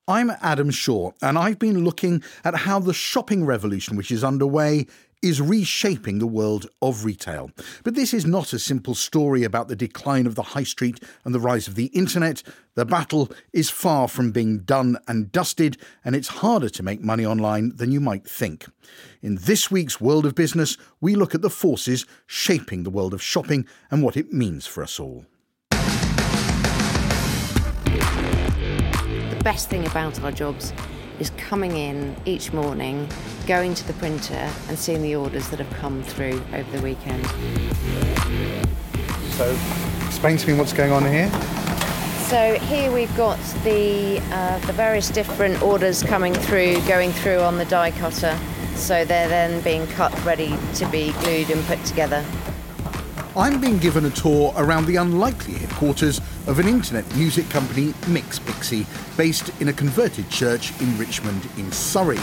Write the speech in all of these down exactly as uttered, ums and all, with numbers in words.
I'm Adam Shaw, and I've been looking at how the shopping revolution which is underway is reshaping the world of retail. But this is not a simple story about the decline of the high street and the rise of the internet. The battle is far from being done and dusted, and it's harder to make money online than you might think. In this week's World of Business, we look at the forces shaping the world of shopping and what it means for us all. The best thing about our jobs is coming in each morning, going to the printer and seeing the orders that have come through over the weekend. So, explain to me what's going on here. So here we've got the uh, the various different orders coming through, going through on the die cutter. So they're then being cut, ready to be glued and put together. I'm being given a tour around the unlikely headquarters of an internet music company, MixPixi, based in a converted church in Richmond in Surrey.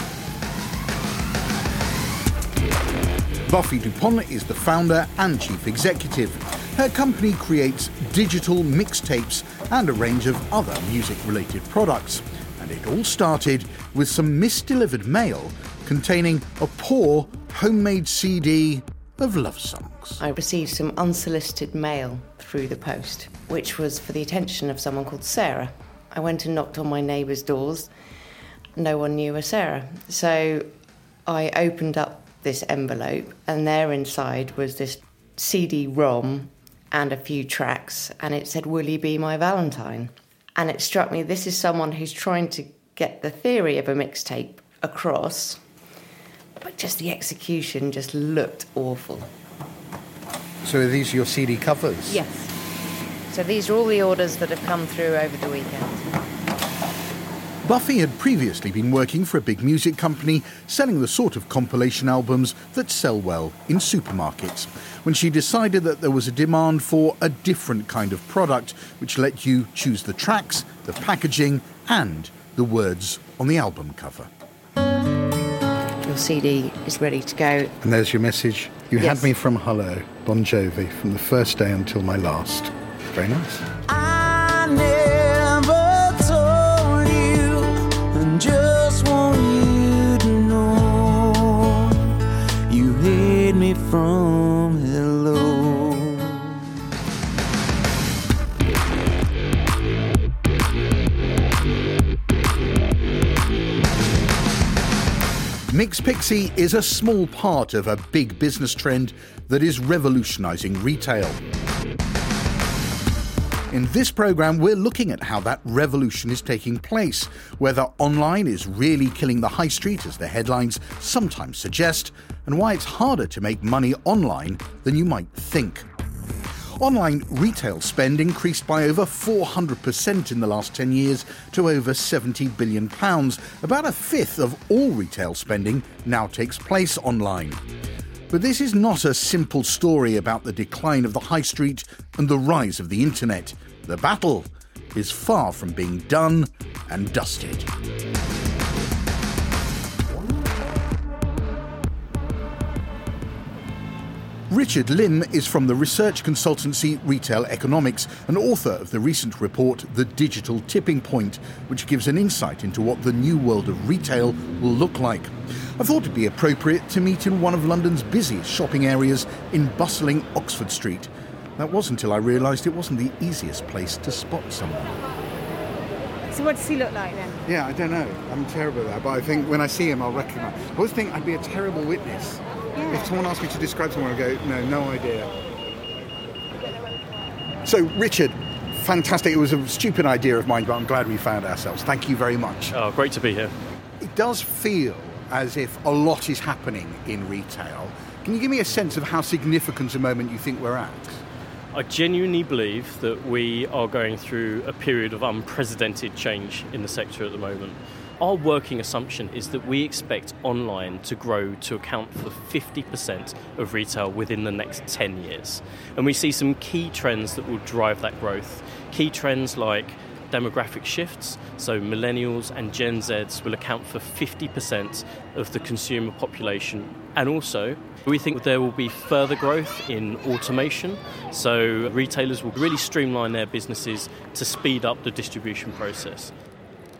Buffy Dupont is the founder and chief executive. Her company creates digital mixtapes and a range of other music-related products. And it all started with some misdelivered mail containing a poor homemade C D of love songs. I received some unsolicited mail through the post, which was for the attention of someone called Sarah. I went and knocked on my neighbours' doors. No one knew a Sarah. So I opened up this envelope, and there inside was this C D ROM and a few tracks, and it said, "Will you be my Valentine?" And it struck me, this is someone who's trying to get the theory of a mixtape across, but just the execution just looked awful. So are these your C D covers? Yes. So these are all the orders that have come through over the weekend. Buffy had previously been working for a big music company, selling the sort of compilation albums that sell well in supermarkets, when she decided that there was a demand for a different kind of product, which let you choose the tracks, the packaging, and the words on the album cover. Your C D is ready to go. And there's your message. You Yes. had me from hello, Bon Jovi, from the first day until my last. Very nice. I never told you, and just want you to know you hate me from hello. MixPixi is a small part of a big business trend that is revolutionising retail. In this programme, we're looking at how that revolution is taking place, whether online is really killing the high street, as the headlines sometimes suggest, and why it's harder to make money online than you might think. Online retail spend increased by over four hundred percent in the last ten years to over seventy billion pounds. About a fifth of all retail spending now takes place online. But this is not a simple story about the decline of the high street and the rise of the internet. The battle is far from being done and dusted. Richard Lim is from the research consultancy Retail Economics and author of the recent report The Digital Tipping Point, which gives an insight into what the new world of retail will look like. I thought it'd be appropriate to meet in one of London's busiest shopping areas in bustling Oxford Street. That was until I realised it wasn't the easiest place to spot someone. So what does he look like then? Yeah, I don't know. I'm terrible at that, but I think when I see him, I'll recognise. I always think I'd be a terrible witness. Yeah. If someone asked me to describe someone, I'd go, no, no idea. So, Richard, fantastic. It was a stupid idea of mine, but I'm glad we found ourselves. Thank you very much. Oh, great to be here. It does feel as if a lot is happening in retail. Can you give me a sense of how significant a moment you think we're at? I genuinely believe that we are going through a period of unprecedented change in the sector at the moment. Our working assumption is that we expect online to grow to account for fifty percent of retail within the next ten years. And we see some key trends that will drive that growth. Key trends like demographic shifts, so millennials and Gen Zs will account for fifty percent of the consumer population. And also, we think there will be further growth in automation, so retailers will really streamline their businesses to speed up the distribution process.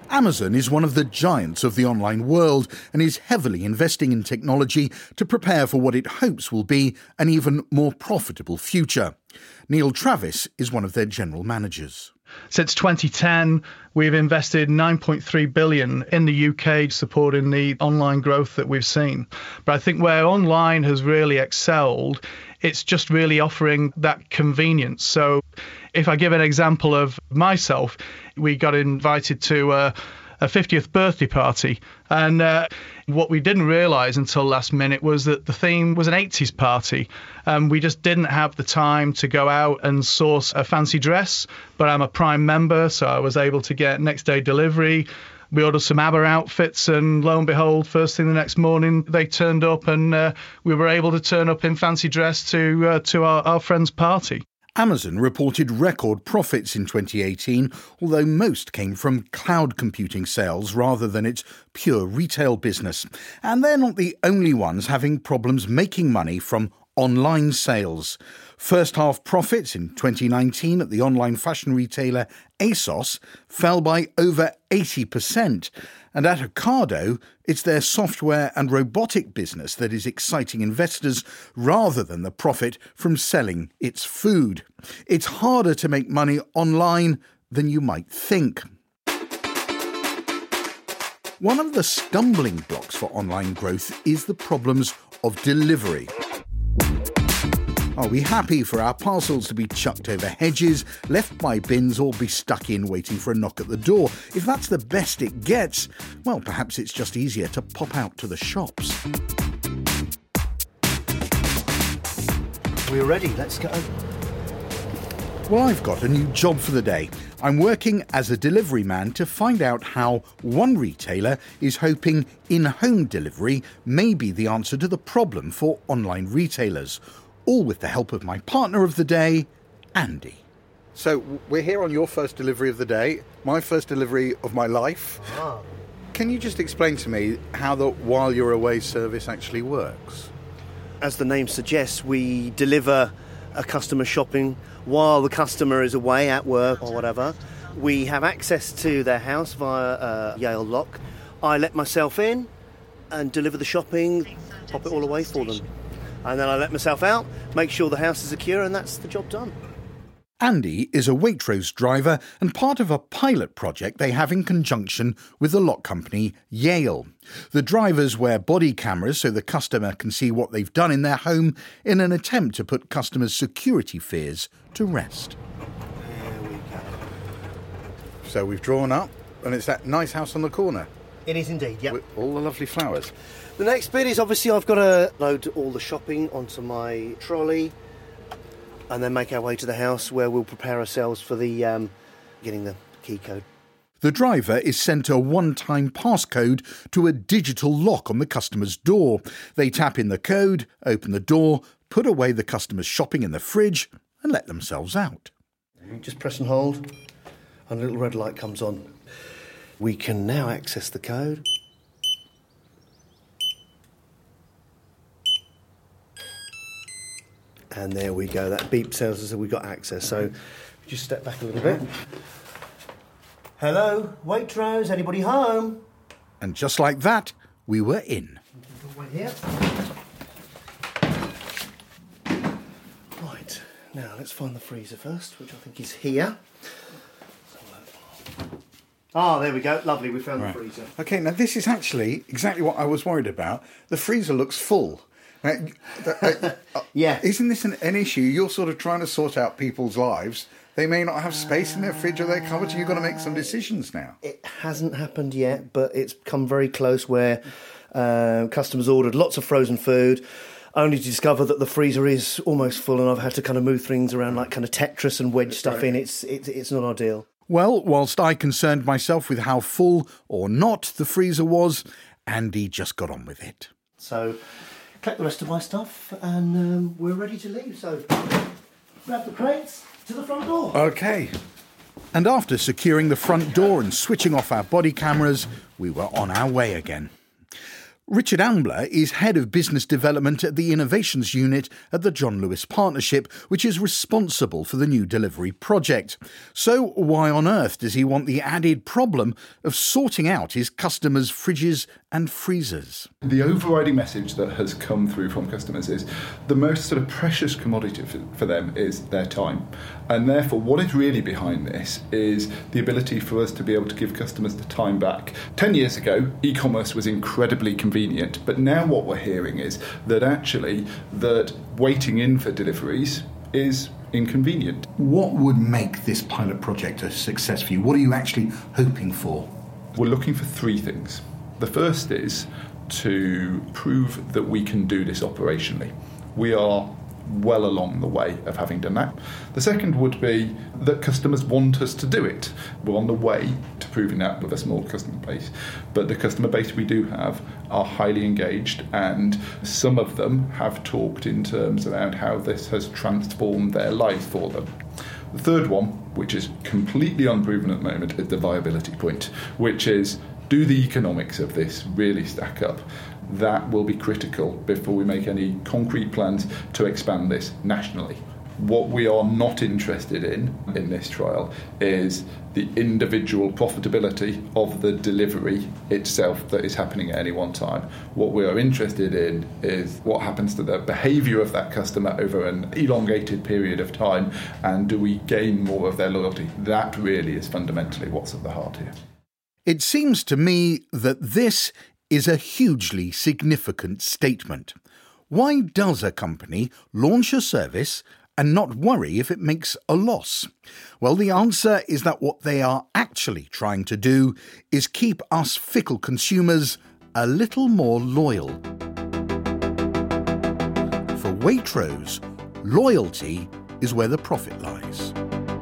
Amazon is one of the giants of the online world and is heavily investing in technology to prepare for what it hopes will be an even more profitable future. Neil Travis is one of their general managers. Since twenty ten, we've invested nine point three billion dollars in the U K supporting the online growth that we've seen. But I think where online has really excelled, it's just really offering that convenience. So if I give an example of myself, we got invited to a, a fiftieth birthday party. And uh, what we didn't realise until last minute was that the theme was an eighties party. Um, we just didn't have the time to go out and source a fancy dress. But I'm a Prime member, so I was able to get next day delivery. We ordered some ABBA outfits, and lo and behold, first thing the next morning, they turned up, and uh, we were able to turn up in fancy dress to uh, to our, our friend's party. Amazon reported record profits in twenty eighteen, although most came from cloud computing sales rather than its pure retail business. And they're not the only ones having problems making money from online sales. First half profits in twenty nineteen at the online fashion retailer ASOS fell by over eighty percent. And at Ocado, it's their software and robotic business that is exciting investors rather than the profit from selling its food. It's harder to make money online than you might think. One of the stumbling blocks for online growth is the problems of delivery. Are we happy for our parcels to be chucked over hedges, left by bins, or be stuck in waiting for a knock at the door? If that's the best it gets, well, perhaps it's just easier to pop out to the shops. We're ready, let's go. Well, I've got a new job for the day. I'm working as a delivery man to find out how one retailer is hoping in-home delivery may be the answer to the problem for online retailers. All with the help of my partner of the day, Andy. So we're here on your first delivery of the day, my first delivery of my life. Ah. Can you just explain to me how the while you're away service actually works? As the name suggests, we deliver a customer shopping while the customer is away at work or whatever. We have access to their house via a Yale lock. I let myself in and deliver the shopping, pop it all away for them. And then I let myself out, make sure the house is secure, and that's the job done. Andy is a Waitrose driver and part of a pilot project they have in conjunction with the lock company Yale. The drivers wear body cameras so the customer can see what they've done in their home in an attempt to put customers' security fears to rest. There we go. So we've drawn up, and it's that nice house on the corner. It is indeed, yeah. With all the lovely flowers. The next bit is obviously I've got to load all the shopping onto my trolley and then make our way to the house where we'll prepare ourselves for the um, getting the key code. The driver is sent a one-time passcode to a digital lock on the customer's door. They tap in the code, open the door, put away the customer's shopping in the fridge and let themselves out. Just press and hold and a little red light comes on. We can now access the code. And there we go, that beep tells us that we've got access. So just step back a little bit. Hello, Waitrose, anybody home? And just like that, we were in. Wait here. Right, now let's find the freezer first, which I think is here. Ah, oh, there we go, lovely, we found right. the freezer. OK, now this is actually exactly what I was worried about. The freezer looks full. Uh, uh, uh, yeah. Isn't this an, an issue? You're sort of trying to sort out people's lives. They may not have space in their fridge or their cupboard. You've got to make some decisions now. It hasn't happened yet, but it's come very close where uh, customers ordered lots of frozen food, only to discover that the freezer is almost full, and I've had to kind of move things around like kind of Tetris and wedge stuff in. It's, it's, it's not ideal. Well, whilst I concerned myself with how full or not the freezer was, Andy just got on with it. So collect the rest of my stuff and um, we're ready to leave. So grab the crates to the front door. OK. And after securing the front door and switching off our body cameras, we were on our way again. Richard Ambler is Head of Business Development at the Innovations Unit at the John Lewis Partnership, which is responsible for the new delivery project. So why on earth does he want the added problem of sorting out his customers' fridges and freezers? The overriding message that has come through from customers is the most sort of precious commodity for, for them is their time. And therefore, what is really behind this is the ability for us to be able to give customers the time back. Ten years ago, e-commerce was incredibly convenient, but now what we're hearing is that actually that waiting in for deliveries is inconvenient. What would make this pilot project a success for you? What are you actually hoping for? We're looking for three things. The first is to prove that we can do this operationally. We are well along the way of having done that. The second would be that customers want us to do it. We're on the way to proving that with a small customer base, but the customer base we do have are highly engaged, and some of them have talked in terms around how this has transformed their life for them. The third one, which is completely unproven at the moment, is the viability point, which is, do the economics of this really stack up? That will be critical before we make any concrete plans to expand this nationally. What we are not interested in in this trial is the individual profitability of the delivery itself that is happening at any one time. What we are interested in is what happens to the behaviour of that customer over an elongated period of time, and do we gain more of their loyalty? That really is fundamentally what's at the heart here. It seems to me that this is a hugely significant statement. Why does a company launch a service and not worry if it makes a loss? Well, the answer is that what they are actually trying to do is keep us fickle consumers a little more loyal. For Waitrose, loyalty is where the profit lies.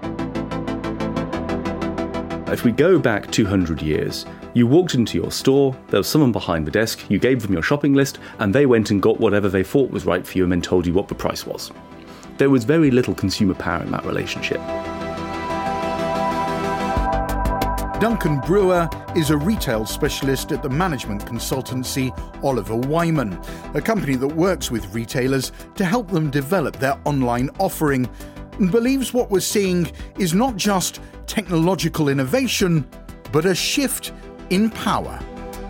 If we go back two hundred years, you walked into your store, there was someone behind the desk, you gave them your shopping list, and they went and got whatever they thought was right for you and then told you what the price was. There was very little consumer power in that relationship. Duncan Brewer is a retail specialist at the management consultancy Oliver Wyman, a company that works with retailers to help them develop their online offering, and believes what we're seeing is not just technological innovation, but a shift in power.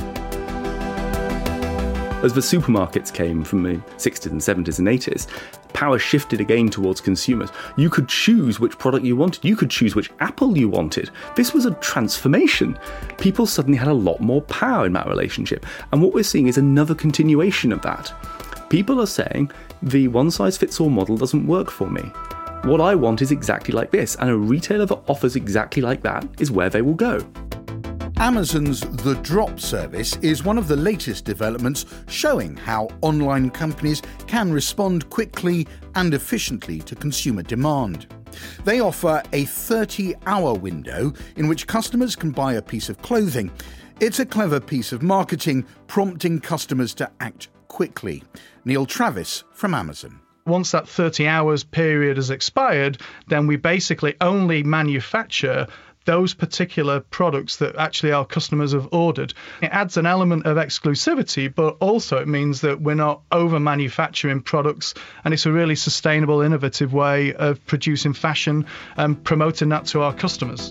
As the supermarkets came from the sixties and seventies and eighties, power shifted again towards consumers. You could choose which product you wanted. You could choose which apple you wanted. This was a transformation. People suddenly had a lot more power in that relationship. And what we're seeing is another continuation of that. People are saying the one-size-fits-all model doesn't work for me. What I want is exactly like this, and a retailer that offers exactly like that is where they will go. Amazon's The Drop service is one of the latest developments showing how online companies can respond quickly and efficiently to consumer demand. They offer a thirty-hour window in which customers can buy a piece of clothing. It's a clever piece of marketing, prompting customers to act quickly. Neil Travis from Amazon. Once that thirty hours period has expired, then we basically only manufacture those particular products that actually our customers have ordered. It adds an element of exclusivity, but also it means that we're not over-manufacturing products, and it's a really sustainable, innovative way of producing fashion and promoting that to our customers.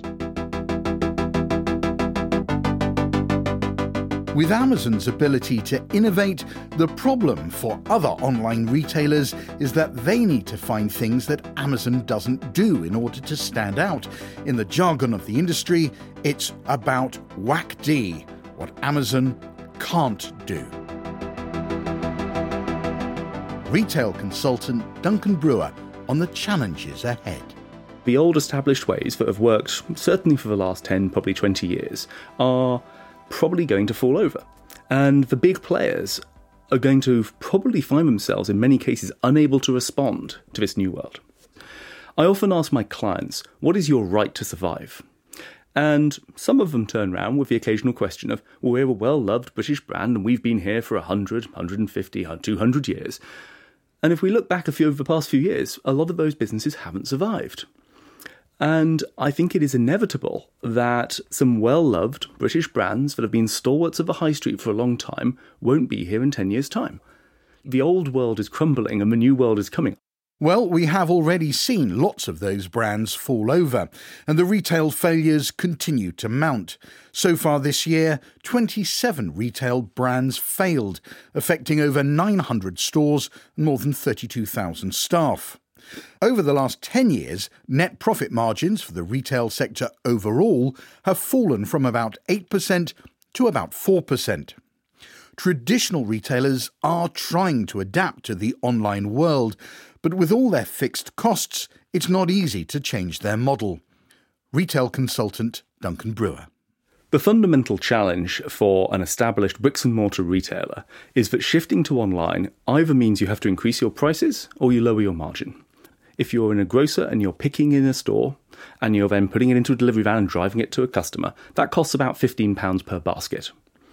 With Amazon's ability to innovate, the problem for other online retailers is that they need to find things that Amazon doesn't do in order to stand out. In the jargon of the industry, it's about W A C D, what Amazon can't do. Retail consultant Duncan Brewer on the challenges ahead. The old established ways that have worked, certainly for the last ten, probably twenty years, are probably going to fall over. And the big players are going to probably find themselves, in many cases, unable to respond to this new world. I often ask my clients, what is your right to survive? And some of them turn around with the occasional question of, well, we're a well-loved British brand and we've been here for one hundred, one hundred fifty, two hundred years. And if we look back a few over the past few years, a lot of those businesses haven't survived. And I think it is inevitable that some well-loved British brands that have been stalwarts of the high street for a long time won't be here in ten years' time. The old world is crumbling and the new world is coming. Well, we have already seen lots of those brands fall over, and the retail failures continue to mount. So far this year, twenty-seven retail brands failed, affecting over nine hundred stores and more than thirty-two thousand staff. Over the last ten years, net profit margins for the retail sector overall have fallen from about eight percent to about four percent. Traditional retailers are trying to adapt to the online world, but with all their fixed costs, it's not easy to change their model. Retail consultant Duncan Brewer. The fundamental challenge for an established bricks and mortar retailer is that shifting to online either means you have to increase your prices or you lower your margin. If you're in a grocer and you're picking in a store and you're then putting it into a delivery van and driving it to a customer, that costs about fifteen pounds per basket.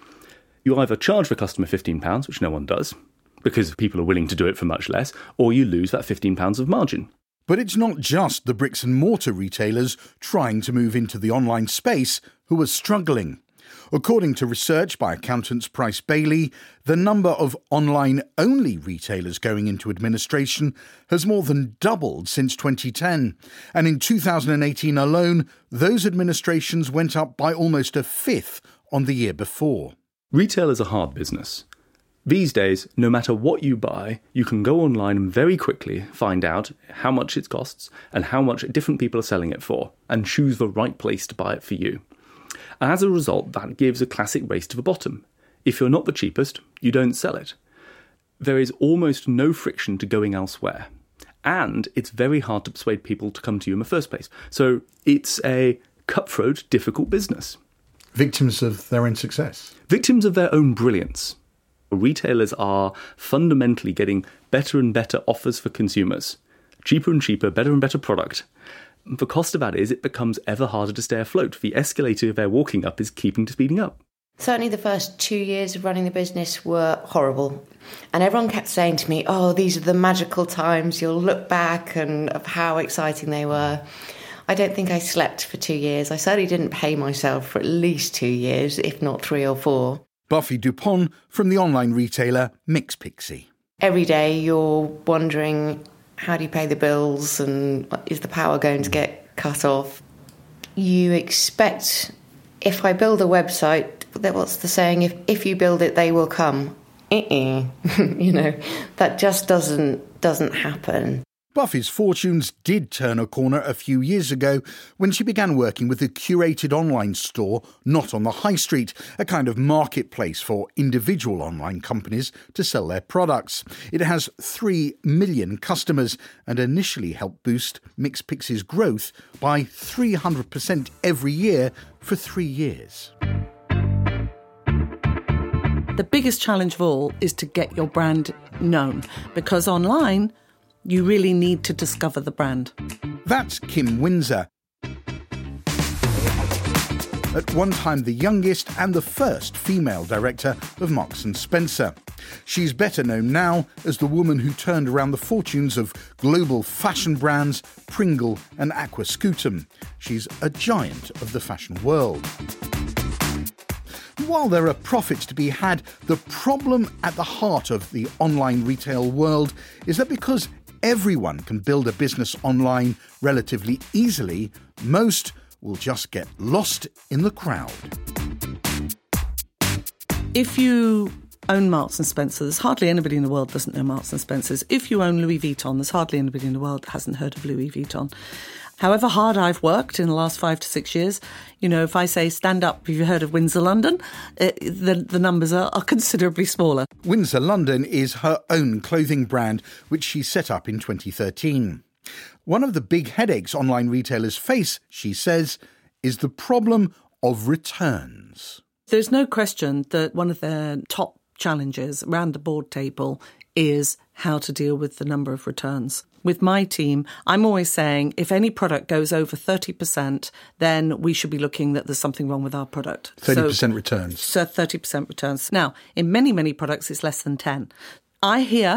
You either charge the customer fifteen pounds, which no one does, because people are willing to do it for much less, or you lose that fifteen pounds of margin. But it's not just the bricks and mortar retailers trying to move into the online space who are struggling. According to research by accountants Price Bailey, the number of online-only retailers going into administration has more than doubled since twenty ten. And in two thousand eighteen alone, those administrations went up by almost a fifth on the year before. Retail is a hard business. These days, no matter what you buy, you can go online and very quickly find out how much it costs and how much different people are selling it for, and choose the right place to buy it for you. As a result, that gives a classic race to the bottom. If you're not the cheapest, you don't sell it. There is almost no friction to going elsewhere. And it's very hard to persuade people to come to you in the first place. So it's a cutthroat, difficult business. Victims of their own success. Victims of their own brilliance. Retailers are fundamentally getting better and better offers for consumers. Cheaper and cheaper, better and better product. The cost of that is it becomes ever harder to stay afloat. The escalator they're walking up is keeping to speeding up. Certainly the first two years of running the business were horrible. And everyone kept saying to me, oh, these are the magical times. You'll look back and of how exciting they were. I don't think I slept for two years. I certainly didn't pay myself for at least two years, if not three or four. Buffy Dupont from the online retailer MixPixi. Every day you're wondering, how do you pay the bills and is the power going to get cut off? You expect, if I build a website, what's the saying, if, if you build it, they will come. Uh-uh. You know, that just doesn't doesn't happen. Buffy's fortunes did turn a corner a few years ago when she began working with a curated online store not on the high street, a kind of marketplace for individual online companies to sell their products. It has three million customers and initially helped boost MixPixi's growth by three hundred percent every year for three years. The biggest challenge of all is to get your brand known, because online you really need to discover the brand. That's Kim Windsor. At one time the youngest and the first female director of Marks and Spencer. She's better known now as the woman who turned around the fortunes of global fashion brands Pringle and Aquascutum. She's a giant of the fashion world. While there are profits to be had, the problem at the heart of the online retail world is that because everyone can build a business online relatively easily, most will just get lost in the crowd. If you own Marks and Spencer, there's hardly anybody in the world doesn't know Marks and Spencer's. If you own Louis Vuitton, there's hardly anybody in the world that hasn't heard of Louis Vuitton. However hard I've worked in the last five to six years, you know, if I say stand up, have you heard of Windsor London? It, the, the numbers are, are considerably smaller. Windsor London is her own clothing brand, which she set up in twenty thirteen. One of the big headaches online retailers face, she says, is the problem of returns. There's no question that one of their top challenges around the board table is how to deal with the number of returns. With my team, I'm always saying if any product goes over thirty percent, then we should be looking that there's something wrong with our product. thirty percent so, returns. So thirty percent returns. Now, in many, many products, it's less than ten. I hear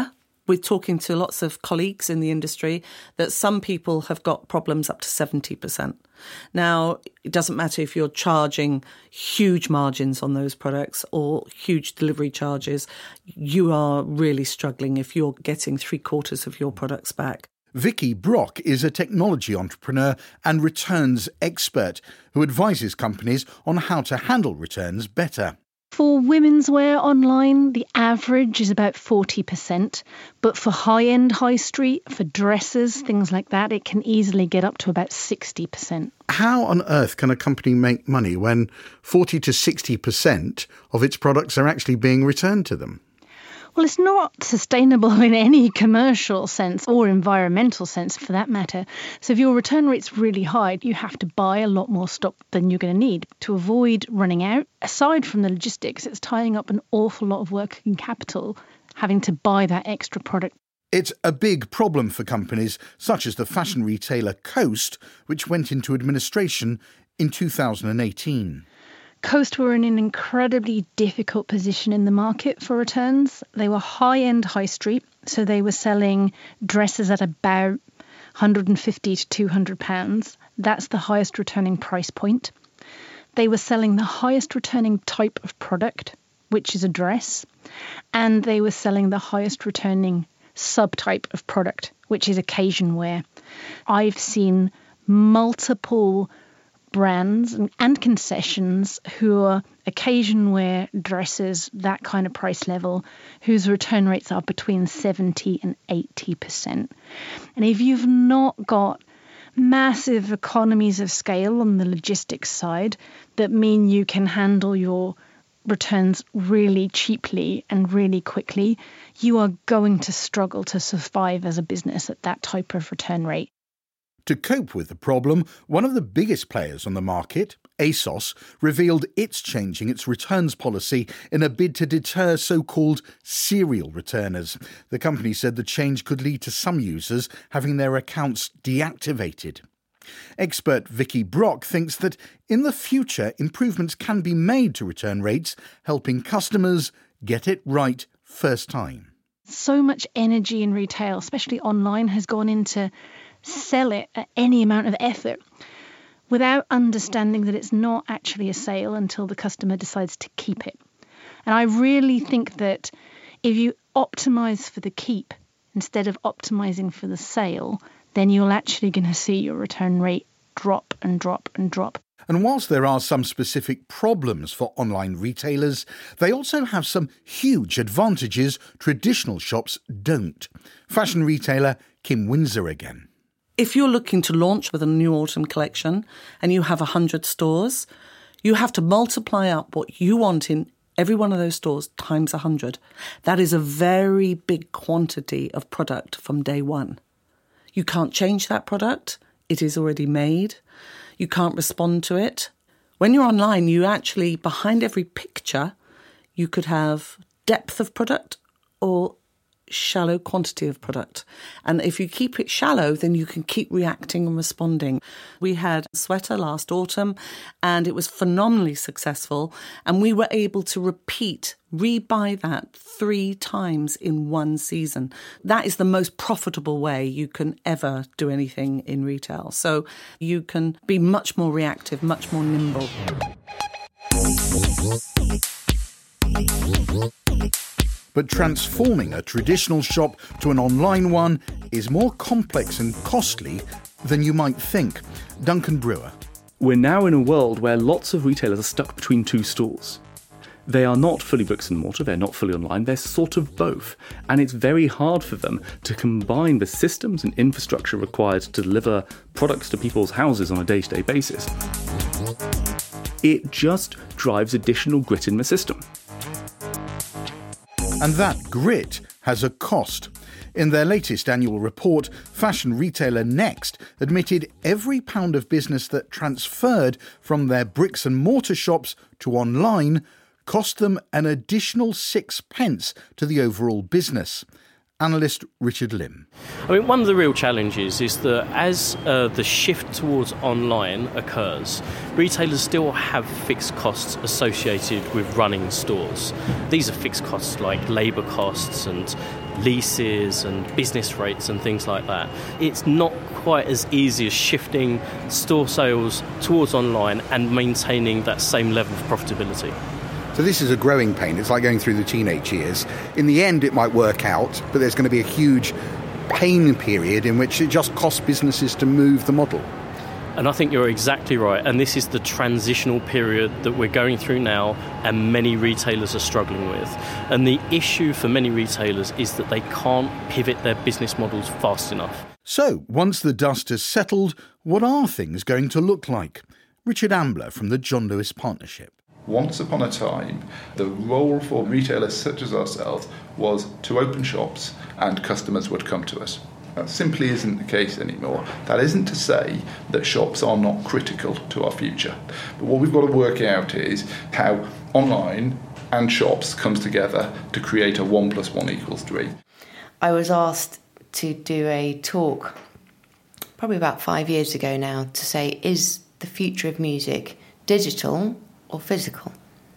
we're talking to lots of colleagues in the industry that some people have got problems up to seventy percent. Now, it doesn't matter if you're charging huge margins on those products or huge delivery charges, you are really struggling if you're getting three quarters of your products back. Vicky Brock is a technology entrepreneur and returns expert who advises companies on how to handle returns better. For women's wear online, the average is about forty percent. But for high-end high street, for dresses, things like that, it can easily get up to about sixty percent. How on earth can a company make money when forty to sixty percent of its products are actually being returned to them? Well, it's not sustainable in any commercial sense or environmental sense for that matter. So if your return rate's really high, you have to buy a lot more stock than you're going to need to avoid running out. Aside from the logistics, it's tying up an awful lot of working capital, having to buy that extra product. It's a big problem for companies such as the fashion retailer Coast, which went into administration in two thousand eighteen. Coast were in an incredibly difficult position in the market for returns. They were high-end high street, so they were selling dresses at about one hundred fifty to two hundred pounds. That's the highest returning price point. They were selling the highest returning type of product, which is a dress, and they were selling the highest returning subtype of product, which is occasion wear. I've seen multiple brands and, and concessions who are occasion wear dresses, that kind of price level, whose return rates are between seventy and eighty percent. And if you've not got massive economies of scale on the logistics side that mean you can handle your returns really cheaply and really quickly, you are going to struggle to survive as a business at that type of return rate. To cope with the problem, one of the biggest players on the market, ASOS, revealed it's changing its returns policy in a bid to deter so-called serial returners. The company said the change could lead to some users having their accounts deactivated. Expert Vicky Brock thinks that in the future, improvements can be made to return rates, helping customers get it right first time. So much energy in retail, especially online, has gone into sell it at any amount of effort without understanding that it's not actually a sale until the customer decides to keep it. And I really think that if you optimize for the keep instead of optimizing for the sale, then you're actually going to see your return rate drop and drop and drop. And whilst there are some specific problems for online retailers, they also have some huge advantages traditional shops don't. Fashion retailer Kim Windsor again. If you're looking to launch with a new autumn collection and you have one hundred stores, you have to multiply up what you want in every one of those stores times one hundred. That is a very big quantity of product from day one. You can't change that product. It is already made. You can't respond to it. When you're online, you actually, behind every picture, you could have depth of product or shallow quantity of product. And if you keep it shallow, then you can keep reacting and responding. We had a sweater last autumn and it was phenomenally successful. And we were able to repeat, rebuy that three times in one season. That is the most profitable way you can ever do anything in retail. So you can be much more reactive, much more nimble. But transforming a traditional shop to an online one is more complex and costly than you might think. Duncan Brewer. We're now in a world where lots of retailers are stuck between two stores. They are not fully bricks and mortar, they're not fully online, they're sort of both. And it's very hard for them to combine the systems and infrastructure required to deliver products to people's houses on a day-to-day basis. It just drives additional grit in the system. And that grit has a cost. In their latest annual report, fashion retailer Next admitted every pound of business that transferred from their bricks and mortar shops to online cost them an additional six pence to the overall business. Analyst Richard Lim. I mean, one of the real challenges is that as uh, the shift towards online occurs, retailers still have fixed costs associated with running stores. These are fixed costs like labour costs and leases and business rates and things like that. It's not quite as easy as shifting store sales towards online and maintaining that same level of profitability. So this is a growing pain. It's like going through the teenage years. In the end, it might work out, but there's going to be a huge pain period in which it just costs businesses to move the model. And I think you're exactly right. And this is the transitional period that we're going through now and many retailers are struggling with. And the issue for many retailers is that they can't pivot their business models fast enough. So, once the dust has settled, what are things going to look like? Richard Ambler from the John Lewis Partnership. Once upon a time, the role for retailers such as ourselves was to open shops and customers would come to us. That simply isn't the case anymore. That isn't to say that shops are not critical to our future. But what we've got to work out is how online and shops comes together to create a one plus one equals three. I was asked to do a talk probably about five years ago now to say, is the future of music digital or physical?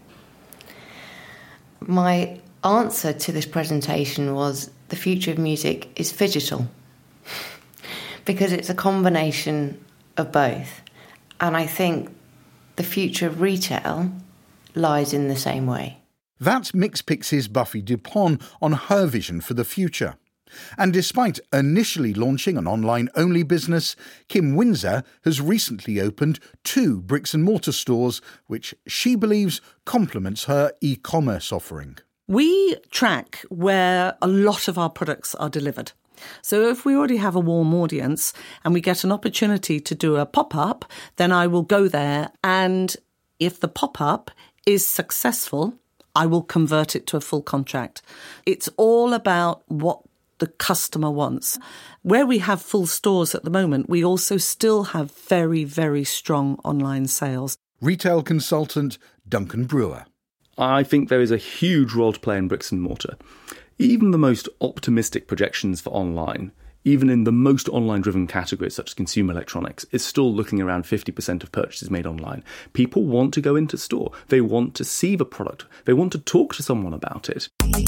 My answer to this presentation was the future of music is phygital because it's a combination of both. And I think the future of retail lies in the same way. That's Mixpix's Buffy Dupont on her vision for the future. And despite initially launching an online-only business, Kim Windsor has recently opened two bricks-and-mortar stores, which she believes complements her e-commerce offering. We track where a lot of our products are delivered. So if we already have a warm audience and we get an opportunity to do a pop-up, then I will go there, and if the pop-up is successful, I will convert it to a full contract. It's all about what the customer wants. Where we have full stores at the moment, we also still have very, very strong online sales. Retail consultant Duncan Brewer. I think there is a huge role to play in bricks and mortar. Even the most optimistic projections for online, even in the most online-driven categories such as consumer electronics, is still looking around fifty percent of purchases made online. People want to go into store. They want to see the product. They want to talk to someone about it.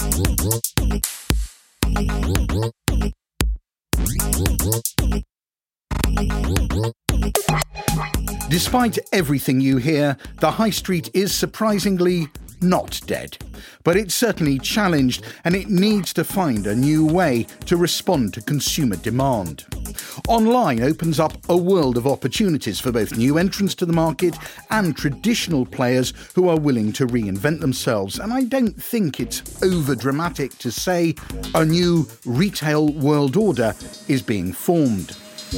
Despite everything you hear, the high street is surprisingly not dead. But it's certainly challenged, and it needs to find a new way to respond to consumer demand. Online opens up a world of opportunities for both new entrants to the market and traditional players who are willing to reinvent themselves. And I don't think it's over-dramatic to say a new retail world order is being formed.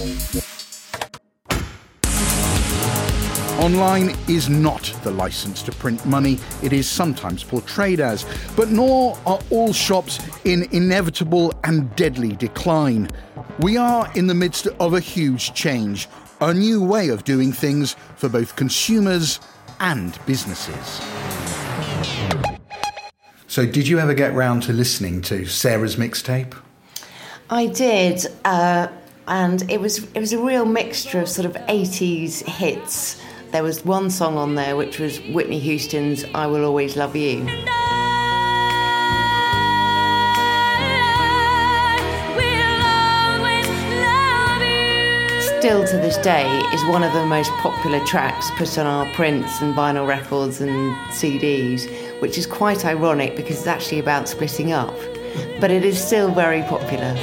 Online is not the license to print money it is sometimes portrayed as, but nor are all shops in inevitable and deadly decline. We are in the midst of a huge change, a new way of doing things for both consumers and businesses. So did you ever get round to listening to Sarah's mixtape? I did, uh, and it was it was a real mixture of sort of eighties hits. There was one song on there which was Whitney Houston's I Will Always Love You. Still to this day is one of the most popular tracks put on our prints and vinyl records and C Ds, which is quite ironic because it's actually about splitting up. But it is still very popular.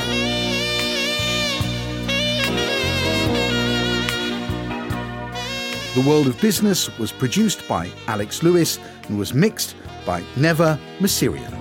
The World of Business was produced by Alex Lewis and was mixed by Neva Masirian.